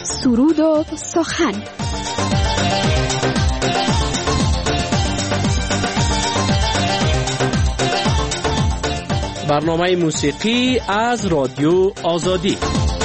سرود و سخن. برنامه موسیقی از رادیو آزادی.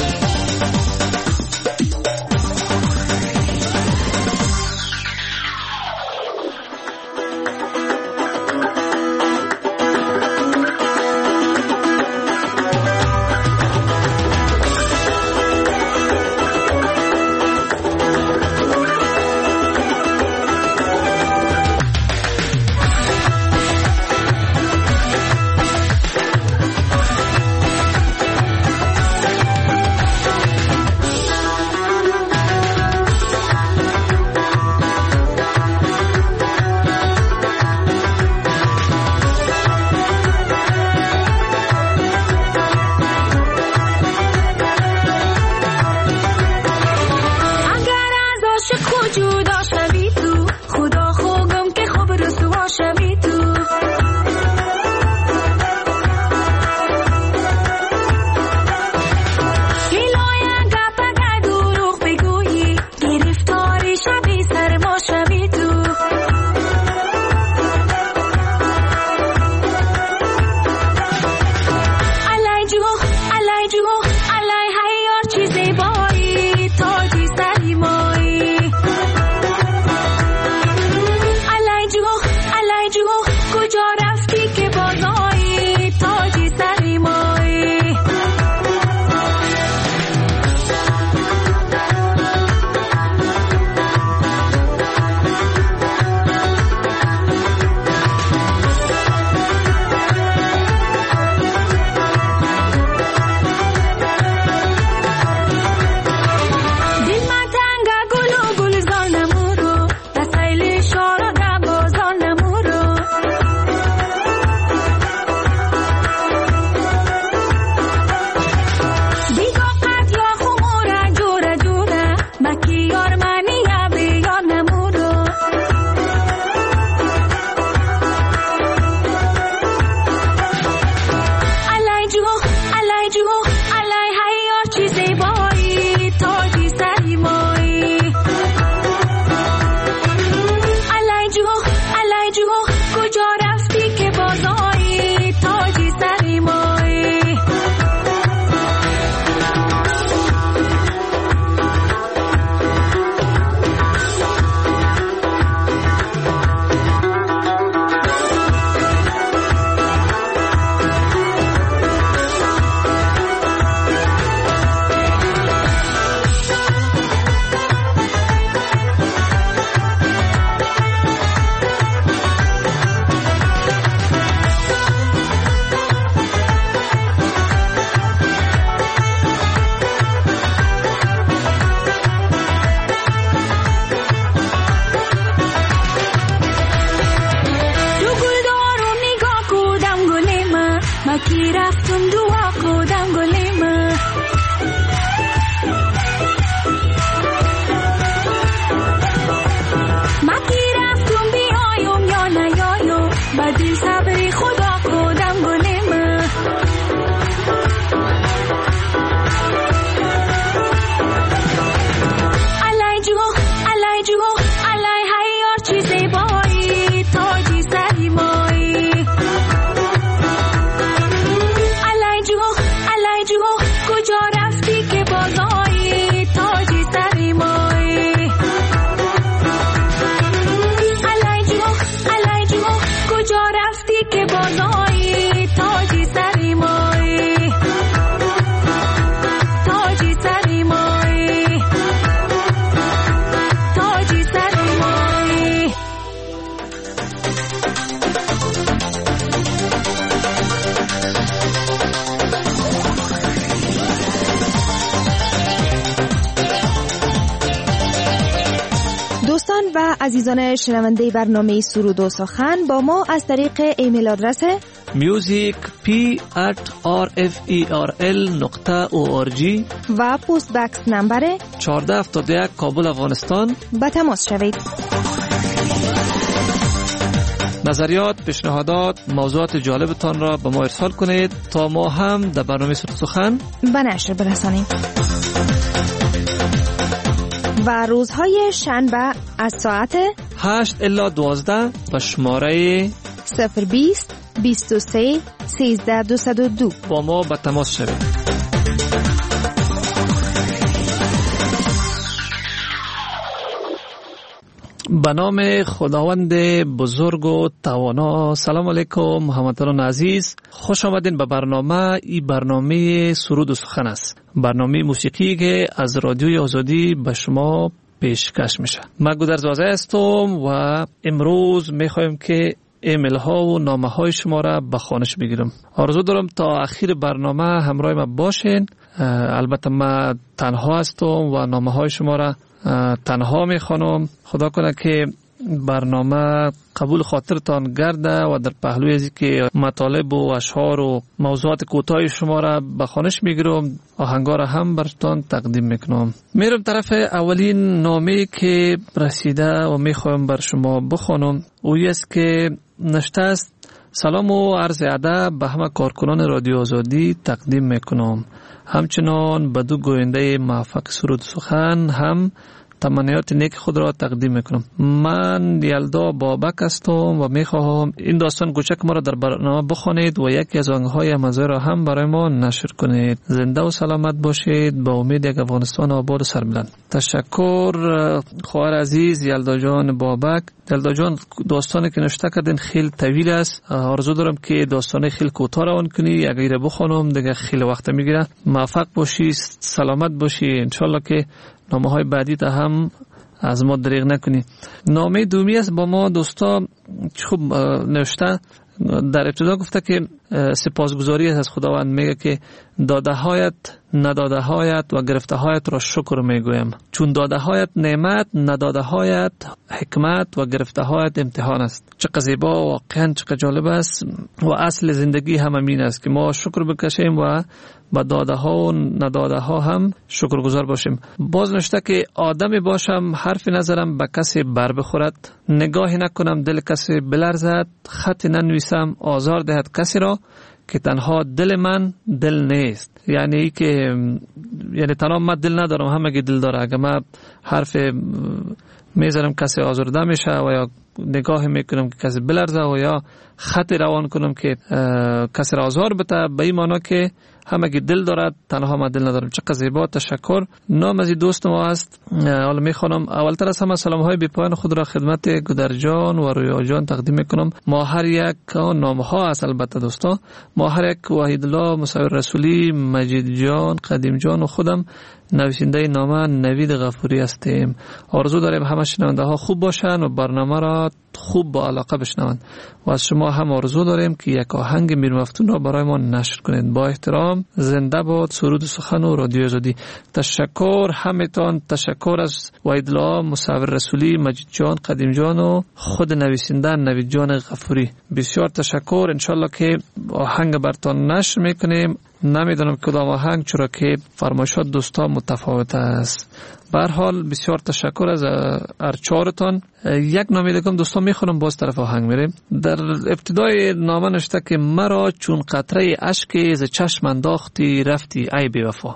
دوستان و عزیزان شنونده برنامه سرود و سخن با ما از طریق ایمیل آدرس music@rferl.org و پست بکس نمبر 1471 کابل افغانستان با تماس شوید. نظریات، پیشنهادات، موضوعات جالبتان را به ما ارسال کنید تا ما هم در برنامه سرود و سخن به نشر برسانیم. و روزهای شنبه از ساعت 8 الی 12 به شماره 020 23 13 202 با ما به تماس شوید. به نام خداوند بزرگ و توانا. سلام علیکم هموطنان عزیز، خوش آمدین به برنامه. این برنامه سرود و سخن است، برنامه موسیقی که از رادیوی آزادی به شما پیشکش میشه. من گودرز وازه هستم و امروز میخوایم که ایمیل ها و نامه های شما را به خوانش بگیرم. آرزو دارم تا اخیر برنامه همراه ما باشین. البته من تنها هستم و نامه های شما را تنها میخوانم. خدا کنه که برنامه قبول خاطرتان گرده و در پهلوی از که مطالب و اشعار و موضوعات کوتاه شما را به خوانش میگیرم، آهنگا را هم براتون تقدیم میکنم. میرم طرف اولین نامه که رسیده و میخوایم بر شما بخوانم. اویی است که نشته است: سلام و عرض ادب به همه کارکنان رادیو آزادی تقدیم میکنم. همچنان به دو گوینده موفق سرود سخن هم تمنیات نیک خود را تقدیم میکنم. من یلدا بابک هستم و میخواهم این داستان کوچک ما را در برنامه بخوانید و یکی از آهنگ‌های مزه را هم برای ما نشر کنید. زنده و سلامت باشید. با امید یک افغانستان آباد و سربلند. تشکر خواهر عزیز یلدا جان بابک. یلدا جان، داستانی که نوشته کردین خیلی طویل است. آرزو دارم که داستان خیلی کوتاه روان کنی. اگر بخونم دیگه خیلی وقت میگیره. موفق باشی، سلامت باشی. انشالله که نامه های بعدی تا هم از ما دریغ نکنی. نامه دومی است با ما دوستا خوب نوشته. در ابتدا گفته که سپاسگزاری از خداوند، میگه که داده هایت نداده هایت و گرفته هایت را شکر میگویم، چون داده هایت نعمت، نداده هایت حکمت و گرفته هایت امتحان است. چقدر زیبا، واقعا چقدر جالب است و اصل زندگی هم همین است که ما شکر بکشیم و با داده ها و نداده ها هم شکرگزار باشیم. باز نشته که آدمی باشم حرفی نظرم به کسی بر بخورد، نگاهی نکنم دل کسی بلرزد، خطی ننویسم آزار دهد کسی را که تنها دل من دل نیست. یعنی تنها من دل ندارم، همه دل داره. اگر من حرف میذارم کسی آزرده میشه و یا نگاهی میکنم که کسی بلرزه و یا خطی روان کنم که کسی را آزار بده، به این معنی که همه دل دارد تنها من دل ندارم. چقدر زیبا. تشکر. نام از دوست ما است. حالا میخوانم. اولتر از همه سلام های بی پایان خود را خدمت گودر جان و رویا جان تقدیم میکنم. ما هر یک نام ها است البته دوستا. ما هر یک وحید الله، مصور رسولی، مجید جان، قدیم جان و خودم نویسنده نامه نوید غفوری هستیم. آرزو داریم همه شنونده ها خوب باشن و برنامه را خوب با علاقه بشنوند و از شما هم آرزو داریم که یک آهنگ میر مفتون را برای ما نشر کنید. با احترام، زنده باد سرود سخن و رادیو آزادی. تشکر همتان. تشکر از وحید الله، مصور رسولی، مجید جان، قدیم جان و خود نویسنده نوید جان غفوری. بسیار تشکر. انشالله که آهنگ براتون نشر میکنیم. نمیدونم کدام آهنگ، چرا که فرمایشات دوستا متفاوت است. به هر حال بسیار تشکر از ارچارتان. یک نامه دیگه دوستا میخونم، باز طرف آهنگ میریم. در ابتدای نامه نوشته که مرا چون قطره اشک ز چشم انداختی رفتی ای بی وفا.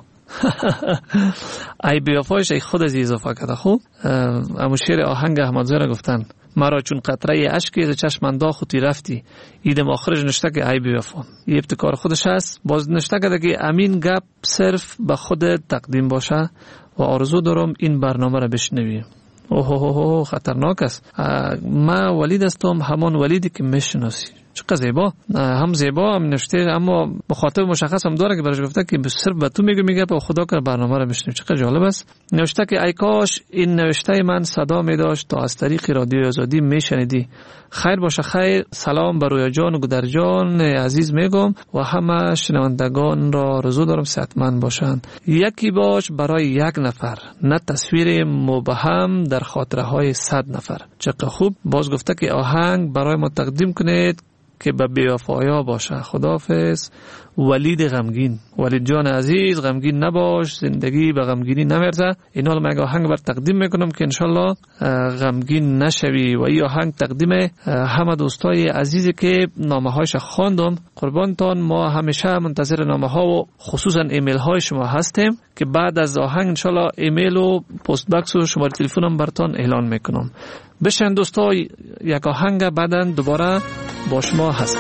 ای بی وفایش ای خود از اضافه کرده. خوب امو شعر آهنگ احمدزاده گفتن مرا چون قطره اشکی ز چشم انداختی رفتی. ایدم آخرش نشته که ای بی وفا. این ابتکار خودش هست. باز نشته که امین گپ صرف به خود تقدیم باشه و آرزو دارم این برنامه را بشنوی. اوه خطرناک است. من ولید هستم، همان ولیدی که میشناسی. چقدر زیبا. هم زیبا هم نوشته، اما مخاطب مشخص هم داره که برایش گفته که صرف به تو میگه به خدا که برنامه رو بشنوی. چقدر جالب است. نوشته که ای کاش این نوشته من صدا می داشت تا از طریق رادیو آزادی میشنیدی. خیر باشه. خیر. سلام بر رویا جان و گودر جان عزیز میگم و همه شنوندگان را آرزو دارم صحتمند باشند. یکی باش برای یک نفر، نه تصویر مبهم در خاطره های 100 نفر. چقدر خوب. باز گفته که آهنگ برای ما تقدیم کنید که به بی‌وفایا باشه. خداحافظ. ولید غمگین. ولید جان عزیز، غمگین نباش، زندگی به غمگینی نمیرزه. اینا رو من آهنگ بر تقدیم میکنم که انشالله غمگین نشوی. و این آهنگ تقدیم همه دوستای عزیزی که نامه هایش خواندم. قربانتان، ما همیشه منتظر نامه ها و خصوصا ایمیل های شما هستیم که بعد از آهنگ انشالله ایمیل و پست باکس و شماره تلفنم براتون اعلان میکنم. بشن دوستا، یک آهنگ بعداً دوباره با شما هست.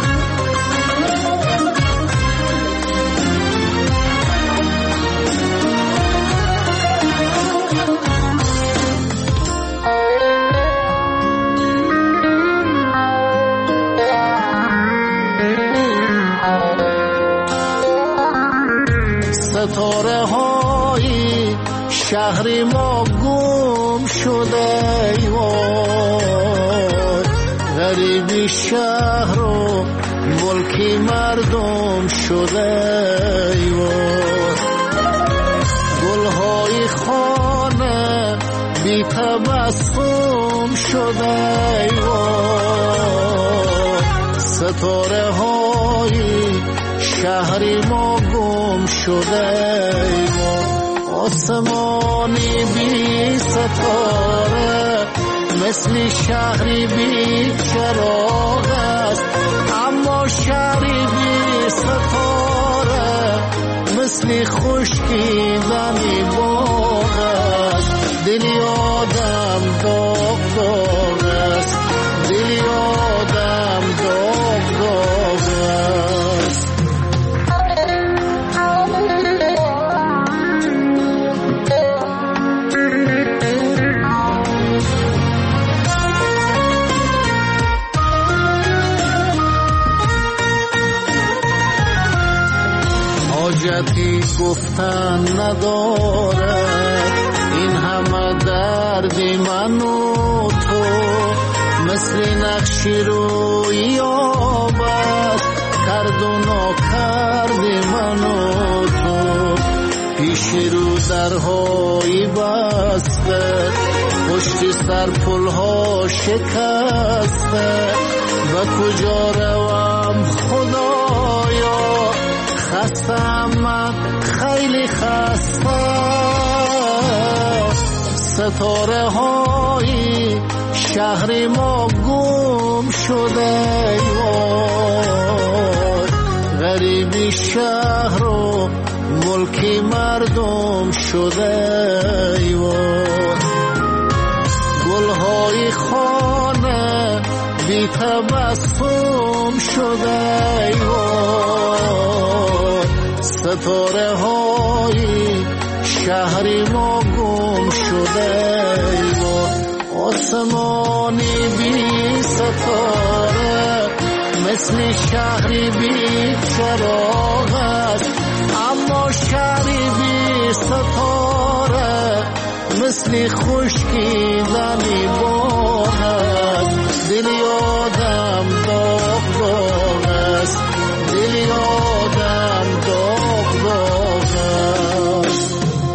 ستاره های شهر ما گم شده ایوان، غریبی شهر و ملکی مردم شده ایوان، گلهای خانه بی تبسم شده ایوان، ستاره های شهر ما گم شده ایوان، آسمانی بی ستاره مثل شهری بی چراغ است، اما شهری بی ستاره مثل خشکیدنی باغ است، دلی آدم داغ داغ است، دلی آدم داغ داغ است. حاجتی گفتن ندارد این همه درد من و تو، مثل نقشی روی آبد کرد و ناکرد من و تو، پیش رو درهای بسته پشت سر پلها شکسته، و کجا روم خدایا خستم من خیلی خسته، ستاره های شهر ما گم شده ایوان، غریبی شهر و ملکی مردم شده ایوان، گلهای خانه بی تبسم شده ایوان، ستاره های شهر ما گم شده ایوان، آسمانی بی ستاره مثل شهری بی چراغ است، اما شهری بی ستاره مثل خشکیدنی باغ است، دلی آدم داغ داغ است، دلی آدم داغ داغ است.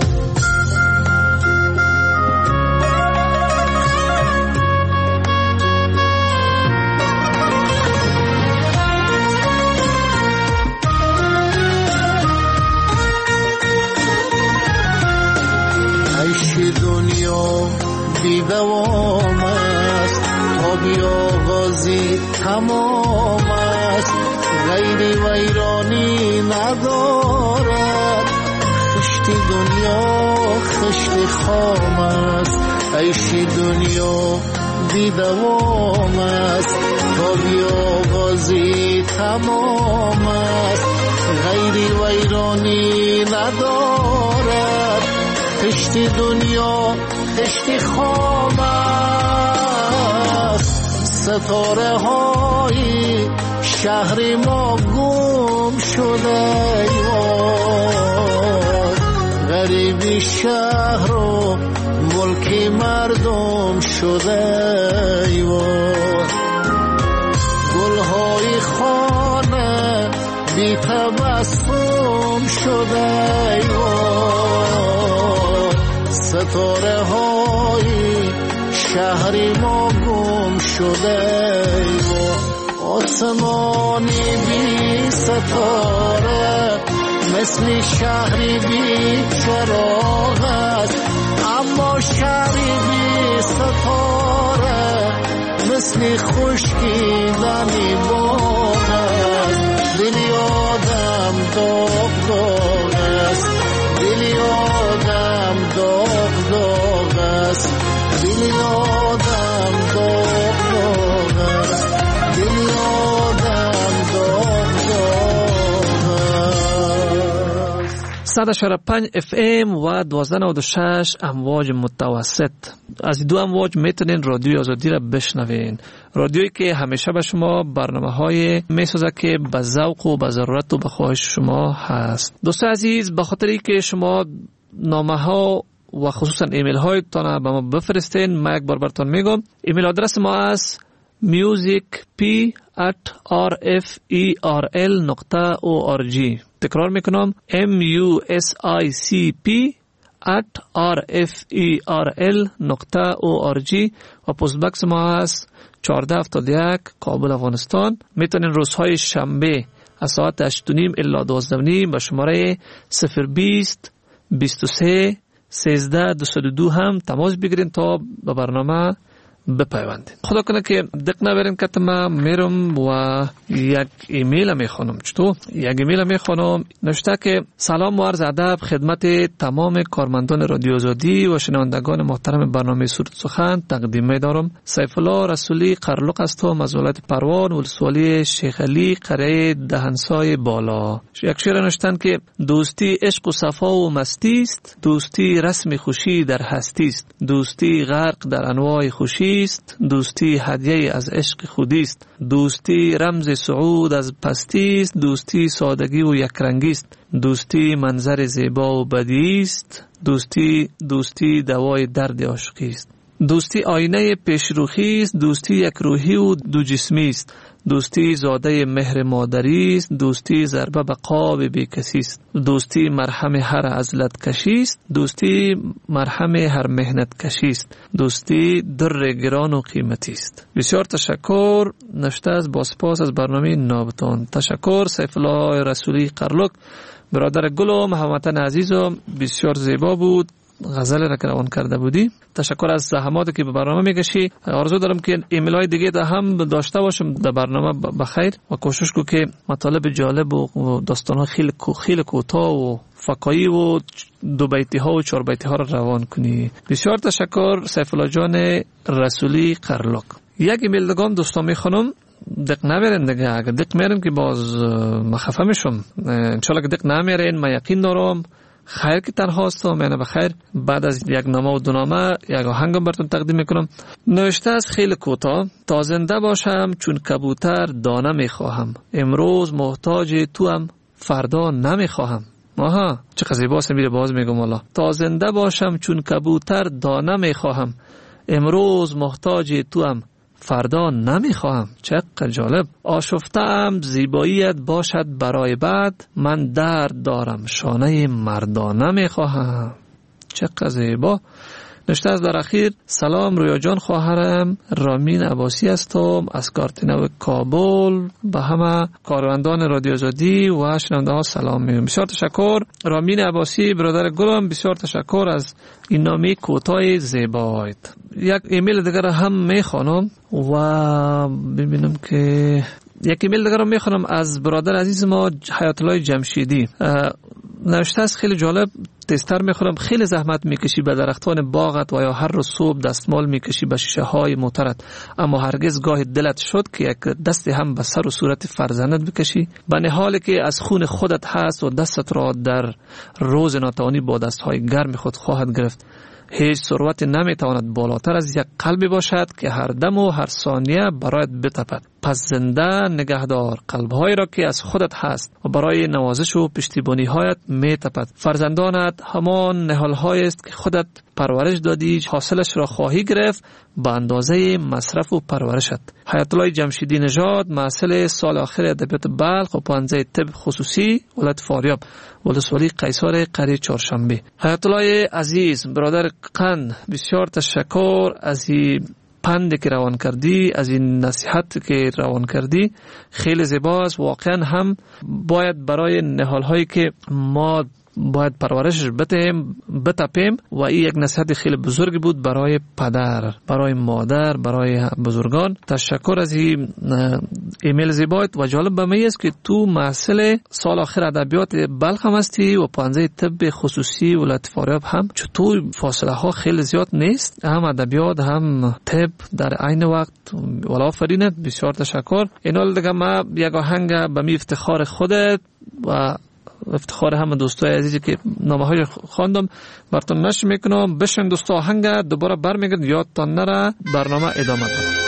دنیا بی دوام است، تا بی آغازی تمام است، غیری ویرانی ندارد، خشت دنیا خشت خام است، عیش دنیا بی دوام است، تا بی آغازی تمام است، غیری ویرانی ندارد، خشت دنیا خشت خام است، ستاره های شهر ما گم شده ایوان، غریبی شهر و ملکی مردم شده ایوان، گلهای خانه بی تبسم شده ایوان، ستاره های شهر ما گم شده ایوان، آسمانی بی ستاره مثل شهری بی چراغ است، اما شهری بی ستاره مثل خشکیدنی باغ است. دلی آدم داغ داغ است، دلی آدم داغ داغ است، دلی آدم داغ داغ است، دلی آدم داغ داغ است. 100.5 FM و 12.96 امواج متوسط. از دو امواج میتونین رادیوی آزادی را بشنوین. رادیویی که همیشه به شما برنامه‌های میسازه که به ذوق و به ضرورت و به خواهش شما هست. دوستان عزیز، به خاطری که شما نامه‌ها و خصوصا ایمیل هایتان به ما بفرستین، ما یک بار براتون میگم. ایمیل آدرس ما است musicp@rferl.org. تکرار میکنم musicp@rferl.org و پست باکس ما است 1471 کابل افغانستان. میتونین روزهای شنبه از ساعت 8:30 الی 12:30 به شماره 020 23 13 202 هم تماس بگیرین تا به برنامه بپیوندین. خدا کنه که دق نبرین که ما میرم و یک ایمیل میخونم. چطور؟ یک ایمیل میخونم نوشته که سلام و عرض ادب خدمت تمام کارمندان رادیو آزادی و شنوندگان محترم برنامه سرود سخن تقدیم می‌دارم. سیف الله رسولی قرلق هستم از ولایت پروان ولسوالی شیخ علی قریه دهنسای بالا. یک شعر نوشتن که دوستی عشق و صفا و مستی است، دوستی رسم خوشی در هستی است، دوستی غرق در انواع خوشی است، دوستی هدیه از عشق خودی است، دوستی رمز صعود از پستی است، دوستی سادگی و یکرنگی است، دوستی منظر زیبا و بدی است، دوستی دوای درد عاشقی است، دوستی آینه پیشروخی است، دوستی یک روحی و دو جسمی است، دوستی زاده مهر مادری است، دوستی ضربه به قاب بی کسی است، دوستی مرهم هر عزلت کشی است، دوستی مرهم هر مهنت کشی است، دوستی در گران و قیمتی است. بسیار تشکر. نوشته از باسپاس از برنامه نابتان. تشکر سیف الله رسولی قرلق. برادر گلم هموطن عزیزم، بسیار زیبا بود غزل را که روان کرده بودی. تشکر از زحماتی که به برنامه میکشی. آرزو دارم که ایمیل های دیگه ده هم داشته باشم در برنامه بخیر و کوشش کو که مطالب جالب و داستان ها خیلی کوتاه و فکایی و دو بیتی ها و چهار بیتی ها را روان کنی. بسیار تشکر سیف الله جان رسولی قرلق. یک ایمیل دیگه هم دوستان میخونم. دق نمیرین دیگه. اگر دق میرین که باز مخفه میشم. انشالله که دق نمیرین ما یقین دارم خیر که تنها هستم. یعنی بخیر. بعد از یک نامه و دو نامه یک آهنگم براتون تقدیم میکنم. نوشته از خیلی کوتاه. تا زنده باشم چون کبوتر دانه میخواهم، امروز محتاج تو هم فردا نمیخواهم. آها چه زیباست. میره باز میگم والا. تا زنده باشم چون کبوتر دانه میخواهم، امروز محتاج تو هم فردا نمیخواهم. چقدر جالب. آشفته‌ام زیباییت باشد برای بعد، من درد دارم شانه مردانه میخواهم. چقدر زیبا. نوشته از در اخیر. سلام رویا جان، خواهرم رامین عباسی هستم از کارتنو کابل. به همه کارمندان رادیو آزادی و شنونده ها سلام میگم. بسیار تشکر رامین عباسی برادر گلم. بسیار تشکر از این نامه کوتاه زیبایت. یک ایمیل دیگر هم میخوانم و ببینم که یک ایمیل دیگر هم میخوانم از برادر عزیز ما حیات الله جمشیدی. نوشته است خیلی جالب. تستر میخورم. خیلی زحمت میکشی به درختان باغت و یا هر روز صبح دستمال میکشی به شیشه های موترت، اما هرگز گاه دلت شد که یک دستی هم به سر و صورت فرزندت بکشی؟ به نهالی که از خون خودت هست و دستت را در روز ناتوانی با دستهای گرم خود خواهد گرفت. هیچ ثروت نمیتواند بالاتر از یک قلبی باشد که هر دم و هر ثانیه برایت بتپد. پس زنده نگهدار قلبهایی را که از خودت هست و برای نوازش و پشتیبانی هایت میتپد. فرزندانت همان نهالهایی است که خودت پرورش دادی، حاصلش را خواهی گرفت به اندازه مصرف و پرورشت. حیات الله جمشیدی نژاد، محصل سال آخر ادبیات بلخ و پانزه طب خصوصی ولایت فاریاب، ولسوالی قیصر قریه چهارشنبه. حیات الله عزیز برادر قند، بسیار تشکر از این پند که روان کردی، از این نصیحت که روان کردی خیلی زیباست. واقعا هم باید برای نهال‌هایی که ما باید پرورشش بتپیم و این یک نصیحت خیلی بزرگی بود برای پدر، برای مادر، برای بزرگان. تشکر از این ایمیل زیبایت و جالب به من است که تو محصل سال آخر ادبیات بلخ هم هستی و پانزه طب خصوصی ولایت فاریاب هم. چطور فاصله ها خیلی زیاد نیست، هم ادبیات هم طب در عین وقت. والا آفرینت، بسیار تشکر. اینال دیگه ما یک آهنگ به می افتخار خودت و افتخار همه دوستای عزیزی که نامه‌های خواندم براتون نشر میکنم. بشین دوستا، آهنگ دوباره برمیگرد، یادتان نره. برنامه ادامه داره.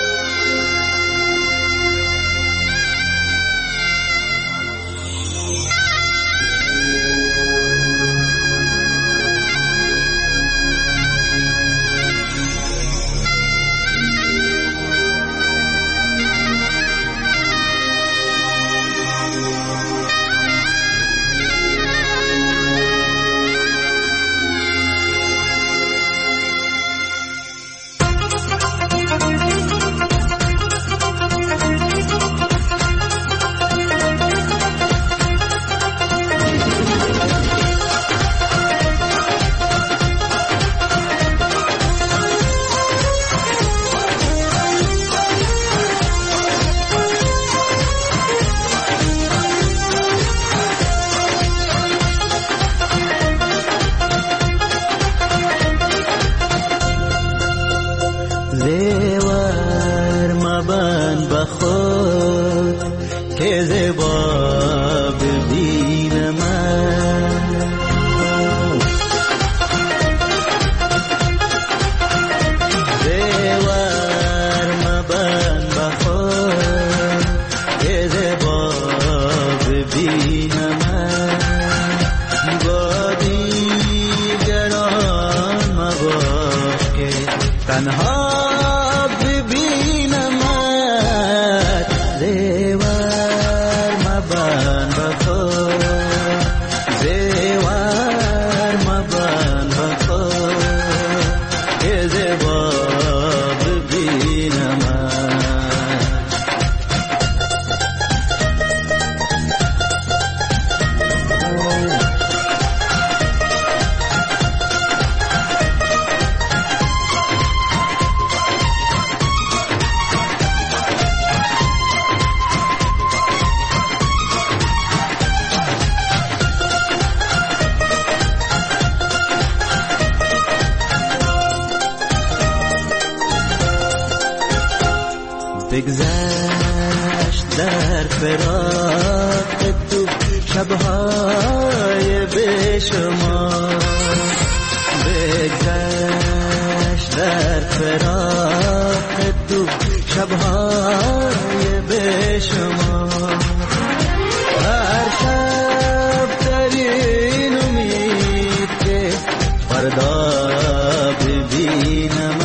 بگذشت در فراق تو شبهای بیشمار، بگذشت در فراق تو شبهای بیشمار. هر شب در این امید که فردا ببینم،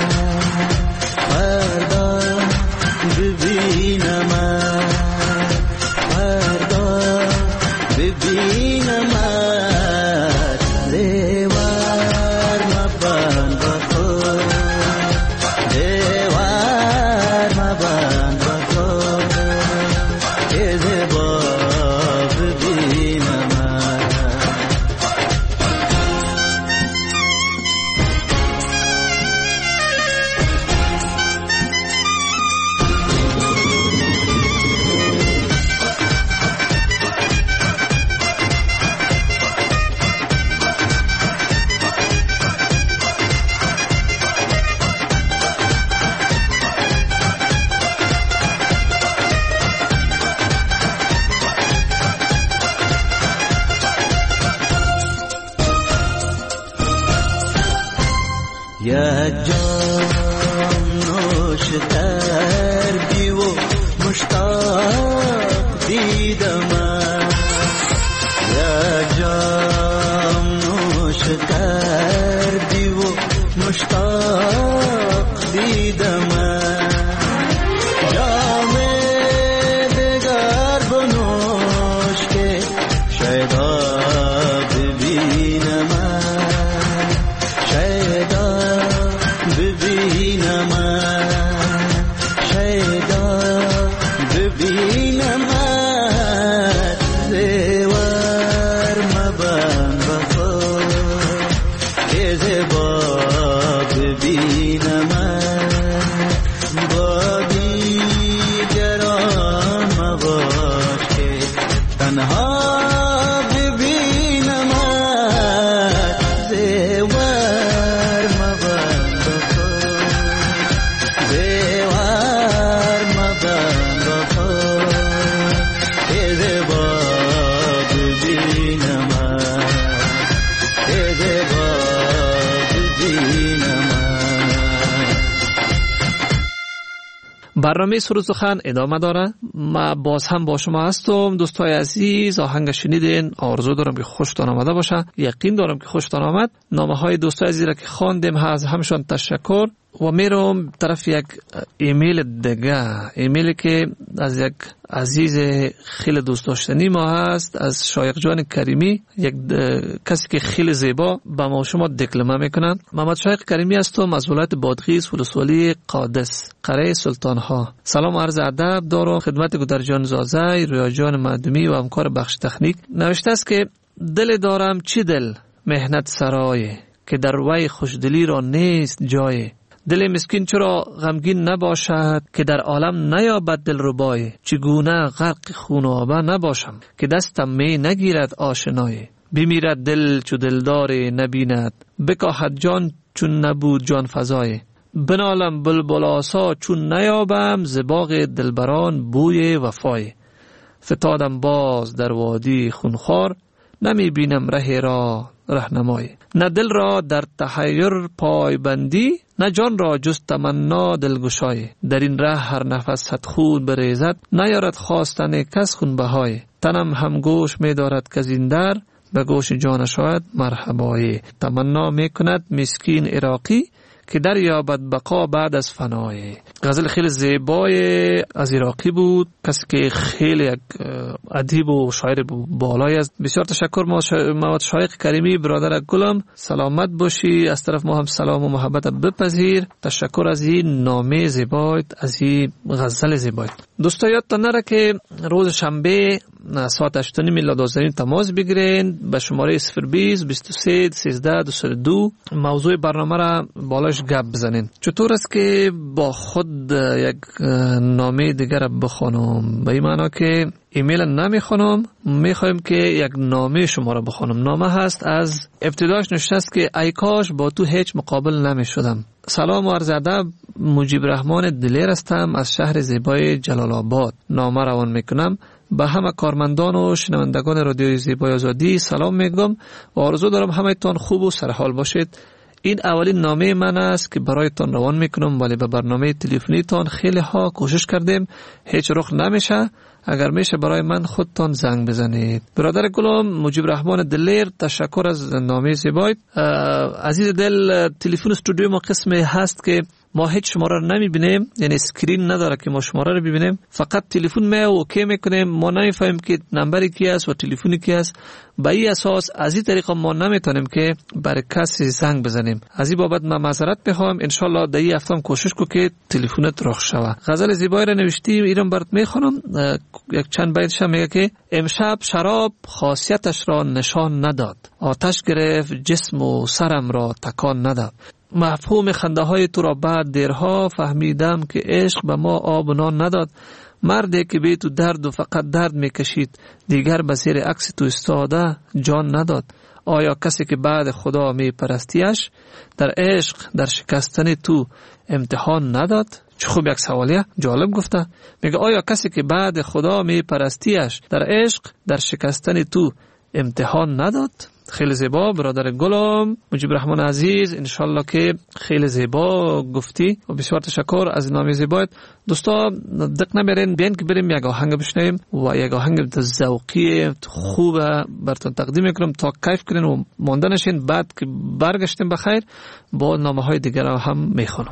یک جام نوش کردی و مشتاق دیدم، یک جام نوش کردی و مشتاق دیدم، جام دگر بنوش که شاید ببینم، شاید ببینم. برنامه سرود سخن ادامه داره. ما باز هم با شما هستم. دوستای عزیز، آهنگ شنیدین، آرزو دارم که خوشتان آمده باشه. یقین دارم که خوشتان آمد. نامه های دوستای عزیز را که خواندیم از همشان تشکر و میرم طرف یک ایمیل دیگه، ایمیلی که از یک عزیز خیلی دوست داشتنی ما هست، از شایق جان کریمی، یک کسی که خیلی زیبا با ما شما دکلمه میکنن. محمد شایق کریمی هستم از ولایت بادغیس، ولسوالی قادس، قره سلطان ها. سلام و عرض ادب دارم خدمت گودرجان زازای، رویا جان معدومی و همکار بخش تکنیک. نوشته است که دل دارم چی دل مهنت سرای، که در وی خوشدلی را نیست جای. دل مسکین چرا غمگین نباشد، که در عالم نیابد دلربای. چگونه غرق خون و آب نباشم، که دستم می نگیرد آشنای. بمیرد دل چو دلدار نبیند، بکاهد جان چون نبود جان فزای. بنالم بلبل آسا چون نیابم، ز باغ دلبران بوی وفای. فتادم باز در وادی خونخوار، نمی بینم ره را رهنمای. نه دل را در تحیر پای بندی، نه جان را جز تمنا دلگشای. در این ره هر نفس حد خون بریزد، نیارد خواستن کس خون بهای. تنم هم گوش می دارد که این در، به گوش جان شاید مرحبای. تمنا می کند مسکین عراقی، که در یابد بقا بعد از فنای. غزل خیلی زیبای از عراقی بود، کسی که خیلی یک ادیب و شاعر بالایی است. بسیار تشکر محمد شایق کریمی برادر گلم، سلامت باشی. از طرف ما هم سلام و محبت بپذیر. تشکر از این نامه زیبایت، از این غزل زیبایت. دوستا یادتان نره که روز شنبه ساعت 8:30 لازم تماس بگیرین به شماره 020 23 13 202. موضوع برنامه را بالاش گپ بزنین. چطور است که با خود یک نامه دیگر را بخونم؟ به این معنا که ایمیل نمیخونم، میخوایم که یک نامه شما را بخونم. نامه هست، از ابتداش نوشته است که ای کاش با تو هیچ مقابل نمیشدم. سلام و عرض ادب، مجیب رحمان دلیر هستم از شهر زیبای جلال آباد. نامه روان میکنم. به همه کارمندان و شنوندگان رادیوی زیبای آزادی سلام میگم و آرزو دارم همه تان خوب و سرحال باشید. این اولین نامه من است که برایتان روان میکنم، ولی به برنامه تلفنی تان خیلی ها کوشش کردیم، هیچ رخ نمیشه. اگر میشه برای من خودتان زنگ بزنید. برادر گلم مجیب رحمان دلیر، تشکر از نامه زیبایت. عزیز دل، تلفن استودیو ما قسمی هست که ما هیچ شماره رو نمیبینیم، یعنی اسکرین نداره که ما شماره رو ببینیم، فقط تلفن ما اوکی میکنیم. ما نمیفهمیم که نمبری کی است و تلفنی کی است. به این اساس از این طریقه ما نمیتونیم که برای کسی زنگ بزنیم. از این بابت من معذرت میخوام. ان شاء الله در این هفته کوشش کو که تلفنت رخ شوه. غزل زیبایی را نوشتیم، اینم برات میخونم. یک چند بیتش میگه که امشب شراب خاصیتش را نشان نداد، آتش گرفت جسم و سرم را تکان نداد. مفهوم خنده های تو را بعد دیرها فهمیدم که عشق به ما آب و نان نداد. مردی که بی تو درد و فقط درد میکشید، دیگر به زیر عکس تو استاده جان نداد. آیا کسی که بعد خدا میپرستیش، در عشق در شکستن تو امتحان نداد؟ چه خوب یک سوالیه، جالب گفته. میگه آیا کسی که بعد خدا میپرستیش، در عشق در شکستن تو امتحان نداد؟ خیلی زیبا برادر گلم مجیب رحمان عزیز، انشالله که خیلی زیبا گفتی و بسیار تشکر از نام زیبایت. دوستا دق نمیرین، بیاین که بریم یک آهنگ بشنویم و یک آهنگ ذوقی خوب براتون تقدیم میکنم تا کیف کنین و مانده نشین. بعد که برگشتیم بخیر با نامه های دیگر هم میخونم.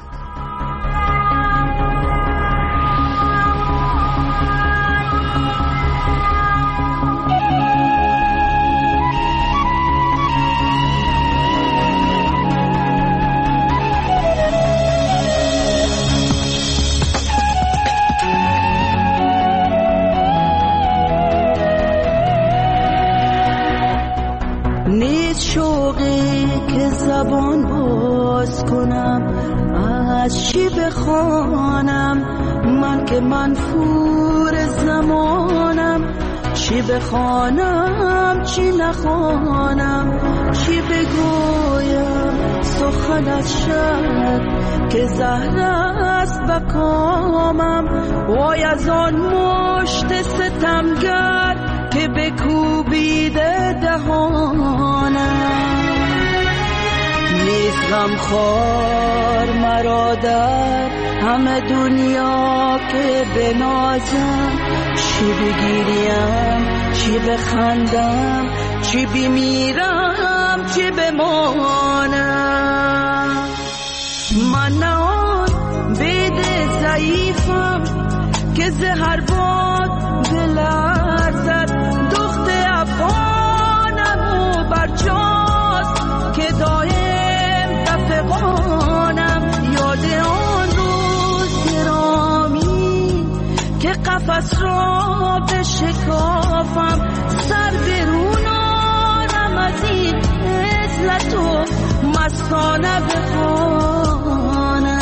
زبان باز کنم، از چی بخوانم من که منفور زمانم. چی بخوانم چی نخوانم، چی بگویم سخن از شب که زهر است بکامم. وای از آن مشت ستمگر که بکوبیده دهانم. نیست غمخوار مرا در همه دنیا که بنازم، چی بگیریم چی بخندم، چی بمیرم چی بمانم. من نه آن بید ضعیفم که زهر باد بلرزد، دخت افغانم و برجاست که دایم دفقانم. یاد آن روز گرامی که قفس را بشکافم، سر برونانم از این عزلت و مستانه بخوانم.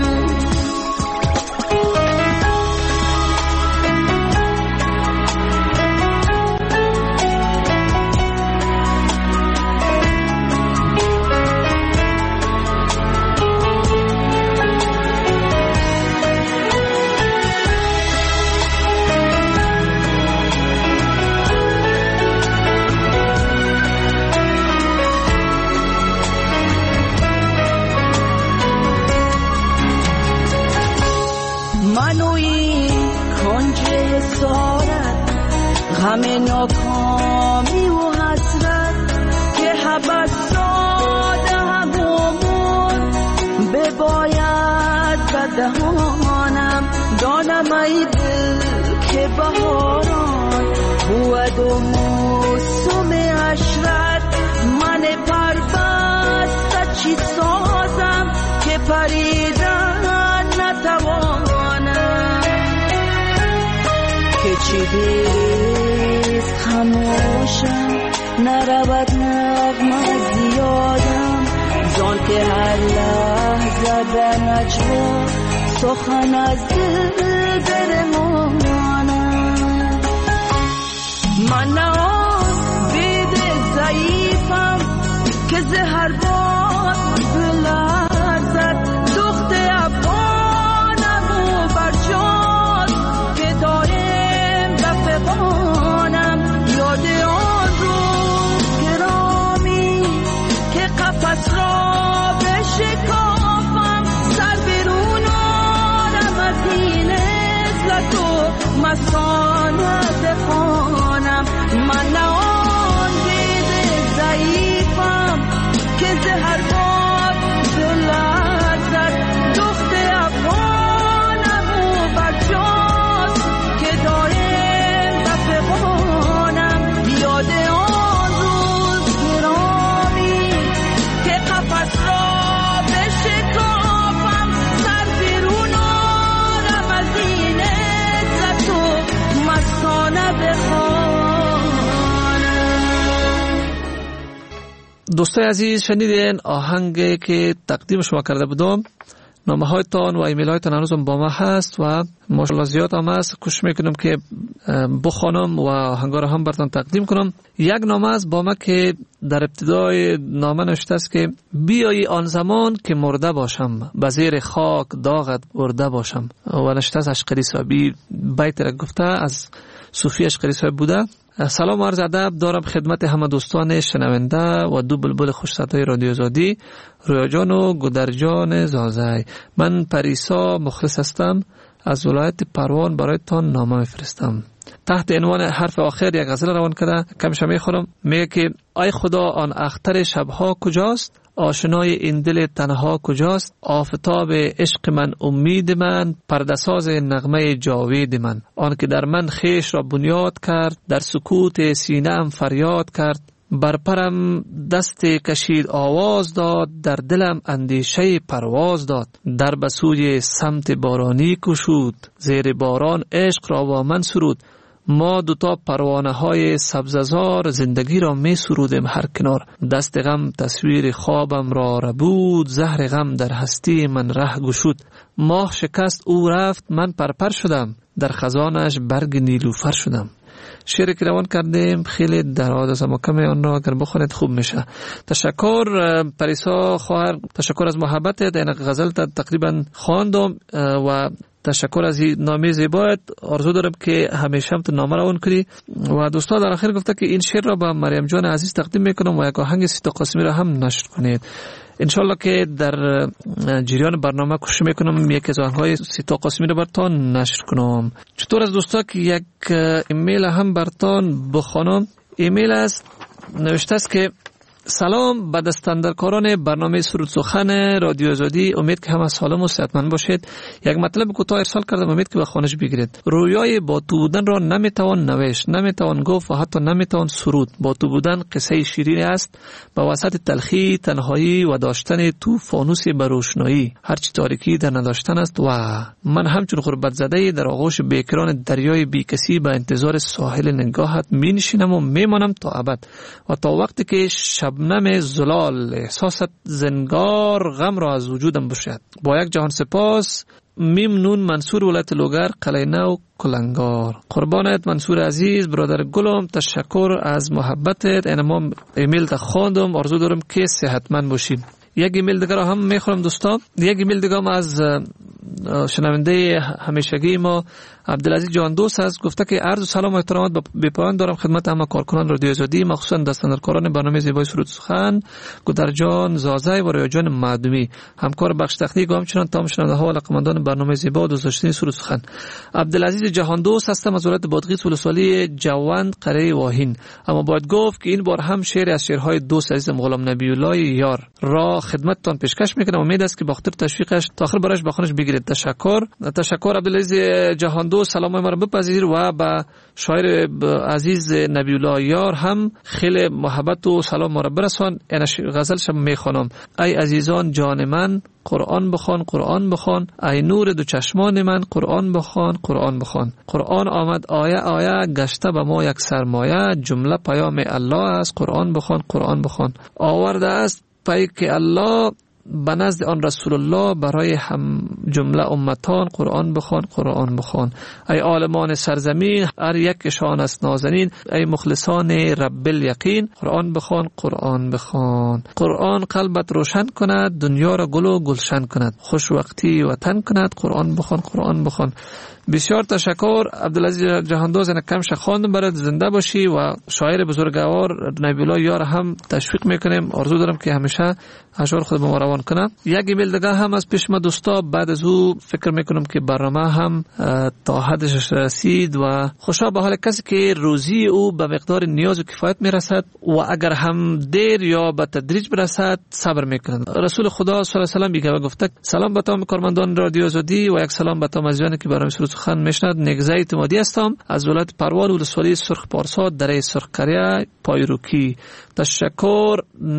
همه ناکامی و حسرت که حبس داده همون بباید بدهانم. دانم ای دل که بهاران بود و موسم عشرت، من پربسته چی سازم که پریدن نتوانم. که چی دیست خموشم نرود نغمه زیادم، زان که هر لحظه در نجوا سخن از دل برمانم. من نه آن بید ضعیفم که زهر باد بلرزد، دخت افغانم و برجاست که دایم دفقانم. یاد آن روز گرامی که قفس را بشکافم، سر برونانم از این عزلت و مستانه بخوانم. من نه آن بید ضعیفم که زهر باد بلرزد، دخت افغانم و برجاست که دایم دفقانم. یاد آن روز گرامی که قفس را بشکافم، سر برونانم از این عزت و مستانه بخوانم. دوستای عزیز، شنیدین آهنگی که تقدیم شما کرده بودم. نامه هایتان و ایمیل هایتان هنوزم با ما هست و ماشاءالله زیاد هم هست. کوشش میکنم که بخوانم و آهنگا رو هم براتون تقدیم کنم. یک نامه است با ما که در ابتدای نامه نوشته است که بیایی آن زمان که مرده باشم، به زیر خاک داغت برده باشم. و نوشته است اشقری صاحبی. بیت را گفته از صوفی اشقری صاحب بوده. سلام و عرض ادب دارم خدمت همه دوستان شنونده و دو بلبل خوش صدای رادیو آزادی، رویا جان و گودرجان زازای. من پریسا مخلص هستم، از ولایت پروان برایتان نامه میفرستم. تحت عنوان حرف آخر یک غزل روان کرده، کمش میخورم. میگه که ای خدا آن اختر شبها کجاست، آشنای این دل تنها کجاست، آفتاب عشق من امید من، پرده‌ساز نغمه جاوید من. آن که در من خیش را بنیاد کرد، در سکوت سینه‌ام فریاد کرد. بر پرم دست کشید آواز داد، در دلم اندیشه پرواز داد. در بسوی سمت بارانی کشود، زیر باران عشق را با من سرود. ما دوتا پروانه های سبززار، زندگی را می سرودیم هر کنار. دست غم تصویر خوابم را ربود، زهر غم در هستی من ره گشود. ماه شکست او رفت، من پرپر شدم، در خزانش برگ نیلوفر شدم. شعری که روان کردیم خیلی دراز است، اما کمی آن را اگر بخونید خوب میشه. تشکر پریسا خواهر، تشکر از محبتت. این غزل تقریبا خواندم و تشکر از این نامه زیبایت. آرزو دارم که همیشه هم تو نامه روان کنی. و دوستان در آخر گفته که این شعر را به مریم جان عزیز تقدیم میکنم و یک آهنگ سیتا قاسمی را هم نشر کنید. انشالله که در جریان برنامه کوشش میکنم یک از آهنگ‌های سیتا قاسمی را براتون نشر کنم. چطور از دوستا که یک ایمیل هم براتون بخوانم. ایمیل است، نوشته است که سلام به دستاندرکاران برنامه سرود سخن رادیو آزادی، امید که همه سالم و صحتمند باشید. یک مطلب کوتاه ارسال کردم، امید که به خانش بگیرید. رویای با تو بودن را نمیتوان نوشت، نمیتوان گفت و حتی نمیتوان سرود. با تو بودن قصه شیرین است، به وسط تلخی، تنهایی و داشتن تو فانوس به روشنایی. هرچی تاریکی در نداشتن است. و من همچون غربت زده در آغوش بیکران دریای بیکسی به انتظار ساحل نگاهت می نشینم و میمانم تا ابد و تا وقتی که شبنم زلال احساست زنگار غم را از وجودم بشد. با یک جهان سپاس، ممنون. منصور ولایت لوگر، قلعه نو، کلنگار. قربانت منصور عزیز، برادر گلم، تشکر از محبتت. اینما ایمیل تا خواندم، آرزو دارم که صحتمند باشیم. یک ایمیل دیگر هم میخورم دوستان. یک ایمیل دیگر هم از شنونده همیشگی ما عبدالعزیز جان دوست است. گفته که عرض سلام و احترامات به پایان دارم خدمت همه کارکنان رادیو آزادی، مخصوصا دستاندرکاران برنامه زیبای سرود سخن، گودرجان زازای و ریاجان معدومی، همکار بخش تکنیک و همچنان تمام شنونده ها و علاقه‌مندان برنامه زیبا و دوست داشتنی سرود سخن. عبدالعزیز جهان دوست هستم از ولایت بادغیس ولسوالی جوند قره واهین. اما باید گفت که این بار هم شعر از شعرهای دوست عزیزم غلام نبی الله یار را خدمتتان پیشکش میکنم. امید است که با خاطر تشویقش تا آخر برایش بخونش بگیرید. تشکر عبدالعزیز جهان دوست. سلام مرا بپذیر و با شاعر عزیز نبی الله یار هم خیلی محبت و سلام مرا برسان. این غزلش میخوانم. ای عزیزان جان من قرآن بخوان، قرآن بخوان. ای نور دو چشمان من قرآن بخوان، قرآن بخوان. قرآن آمد آیه آیه، گشته به ما یک سرمایه. جمله پیام الله است، قرآن بخوان، قرآن بخوان. آورده است پیک الله به نزد آن رسول الله برای هم جمله امتان. قرآن بخوان، قرآن بخوان. ای عالمان سرزمین هر یکشان است نازنین. ای مخلصان رب الیقین قرآن بخوان، قرآن بخوان. قرآن قلبت روشن کند، دنیا را گل و گلشن کند. خوش وقتی وطن کند. قرآن بخوان، قرآن بخوان. بسیار تشکر عبدالعزیز جهاندوز. این کمش خواندم برات، زنده باشی و شاعر بزرگوار نبی الله یار هم تشویق میکنیم. آرزو دارم که همیشه اشعار خود ما روان کنه. یک ایمیل دیگه هم از پیش ما دوستا. بعد از او فکر میکنم که برنامه هم تا حدش رسید و خوشا به حال کسی که روزی او به مقدار نیاز و کفایت میرسد و اگر هم دیر یا به تدریج برسد صبر میکنند. رسول خدا صلی الله علیه و آله گفته سلام به تمام کارمندان رادیو آزادی و یک سلام به تمام عزیزانی که برنامه سرود سخن میشنوند. نگزه اعتمادی هستم از ولایت پروان ولسوالی سرخ پارسا دره سرخ قریه پایروکی. تشکر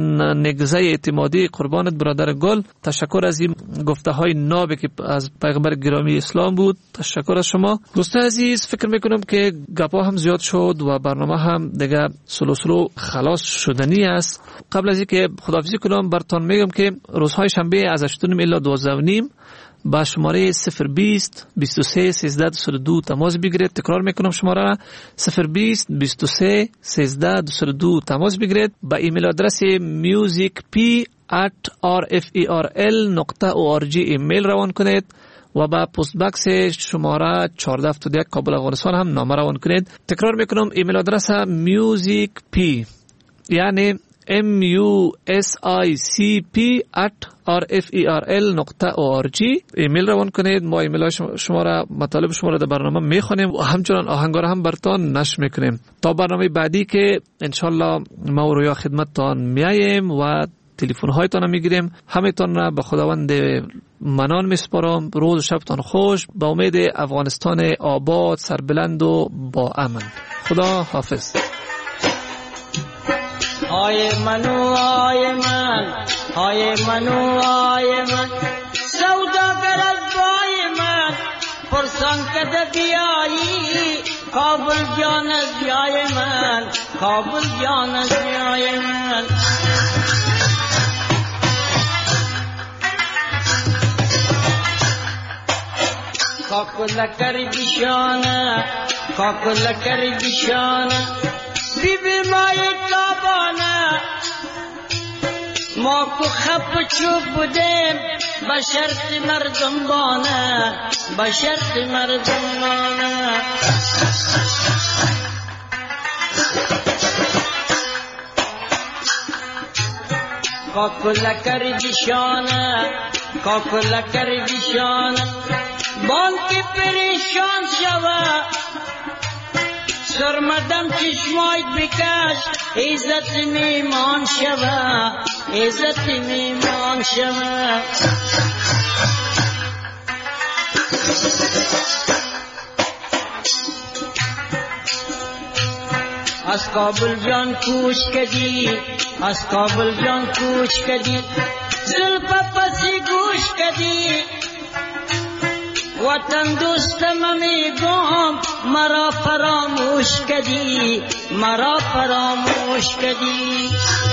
نگزه اعتمادی، قربانت برادر گل. تشکر از این گفته های نابی که از پیغمبر گرامی اسلام بود. تشکر از شما دوستان عزیز. فکر میکنم که گپا هم زیاد شد و برنامه هم دیگه سلو خلاص شدنی است. قبل از اینکه خداحافظی کنم براتون میگم که روزهای شنبه از 8:30 الی 12:30 با شماره 020 23 13 22 تماس بگیرید. تکرار میکنم شماره 020 23 13 22 تماس بگیرید. با ایمیل آدرس musicp@rferl.org ایمیل روان کنید و با پست باکس شماره 1471 کابل افغانستان هم نامه روان کنید. تکرار میکنم ایمیل آدرس musicp یعنی musicp@rferl.org ایمیل روان کنید. ما ایمیل شما را مطالب شما را در برنامه میخونیم و همچنان آهنگا را هم براتون نشر میکنیم تا برنامه بعدی که انشالله ما و رویا خدمتتان میاییم و تلفن هایتان میگیریم. همتون را به خداوند منان میسپارم. روز و شبتان خوش. با امید افغانستان آباد، سربلند و با امن. خدا حافظ. آی منو آی من، آی منو آی من، سوداگر از بای من پرسان کده بیایی. کابل جان از بیای من، کابل جان از بیای من. کاکلکر بیشانه، کاکلکر بیشانه، بی بی مای کابانه. ما کو خب چوب بودیم به شرط مردمانه، به شرط مردمانه. کاکل کردیشانه، کاکل کردیشانه، بانک پریشان شوه، سرمدم چشمایت بکش، عزت میمان شوه، عزت میمان شوه. از کابل جان کوچ کردی، از کابل جان کوچ کردی، زلف پسی گوش کردی، وطن دوستم میگم مرا فراموش کردی، مرا فراموش کردی.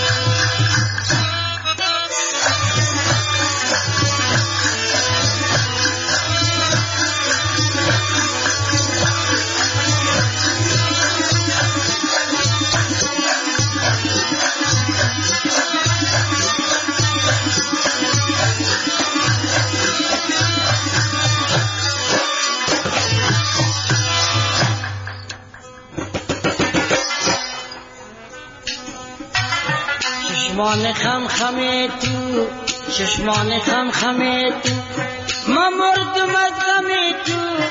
چشمان خم خم تو، چشمان خم خم تو، ما مردم از غم تو.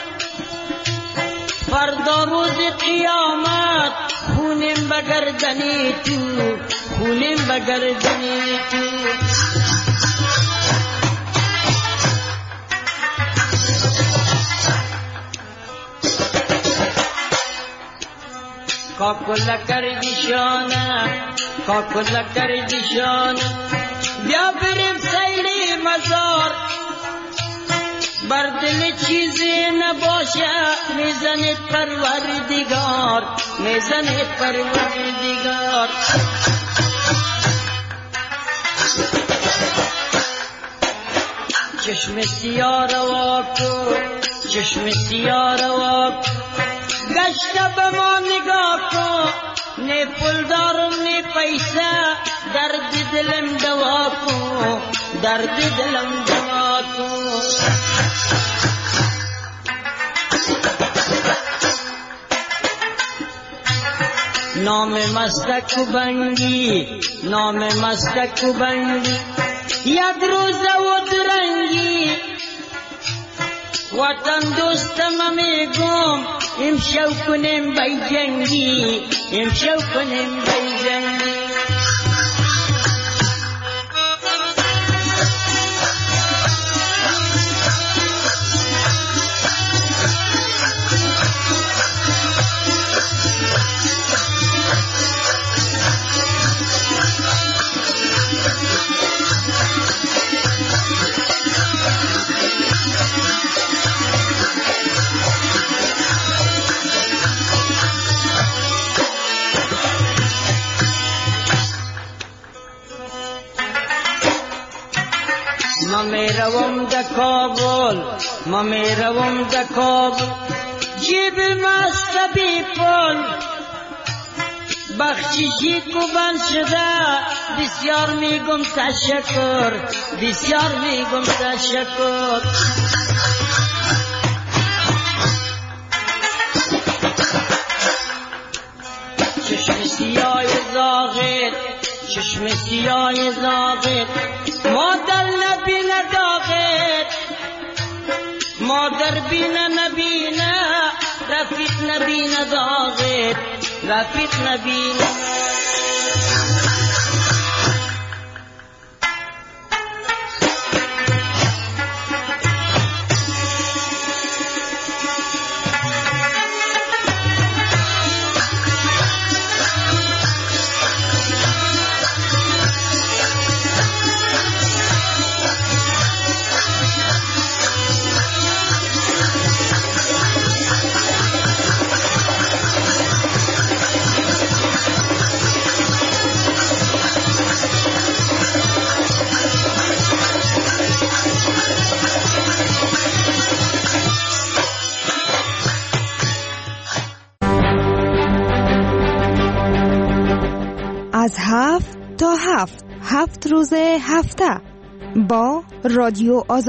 فردا روز قیامت خونیم به گردن تو، خونیم به گردن تو. کاکل کردیشانه، کاکل کردیشانه، بیا بریم سیلی مزار، بر دل چیزی نباشه میزنید پروردگار، میزنید پروردگار. چشم سیاه روا کو، چشم سیاه روا کو، گشت به ما نگاه کو، نه پول دارم نه پیسه، درد دلم دوا کو، درد دلم دوا کو. نام مستک و بنگی، نام مستک و بنگی، یک روزه و درنگی، وطن دوستم میگم امشو کنیم بی جنگی، امشو کنیم بی جنگی. ما میروم در کابل، ما میروم در کابل، جیب مست بی پول، بخششی کو بند شده، بسیار میگم تشکر، بسیار میگم تشکر. چشم سیاه زاغر، چشم سیاه زاغر، مادر نبینه داغر، مادر بینه نبینه، رفیق نبینه داغر، رفیق نبینه. از 7 تا 7 روز هفته با رادیو آزادی